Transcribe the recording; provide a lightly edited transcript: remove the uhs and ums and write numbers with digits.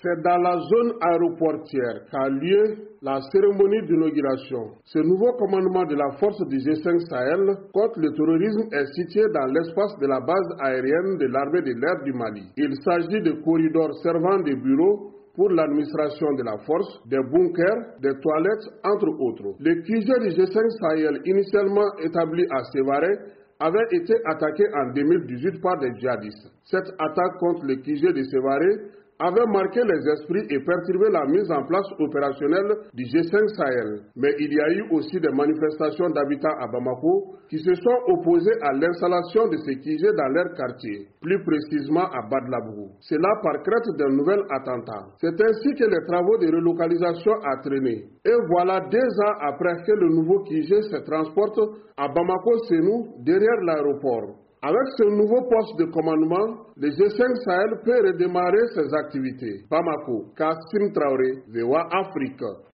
C'est dans la zone aéroportière qu'a lieu la cérémonie d'inauguration. Ce nouveau commandement de la force du G5 Sahel contre le terrorisme est situé dans l'espace de la base aérienne de l'armée de l'air du Mali. Il s'agit de corridors servant de bureaux pour l'administration de la force, des bunkers, des toilettes, entre autres. Le QG du G5 Sahel, initialement établi à Sévaré, avait été attaqué en 2018 par des djihadistes. Cette attaque contre le QG de Sévaré avait marqué les esprits et perturbé la mise en place opérationnelle du G5 Sahel. Mais il y a eu aussi des manifestations d'habitants à Bamako qui se sont opposés à l'installation de ces QG dans leur quartier, plus précisément à Badlabou. Cela par crainte d'un nouvel attentat. C'est ainsi que les travaux de relocalisation ont traîné. Et voilà 2 ans après que le nouveau QG se transporte à Bamako-Sénou derrière l'aéroport. Avec ce nouveau poste de commandement, le G5 Sahel peut redémarrer ses activités. Bamako, Kassim Traoré, VOA Afrique.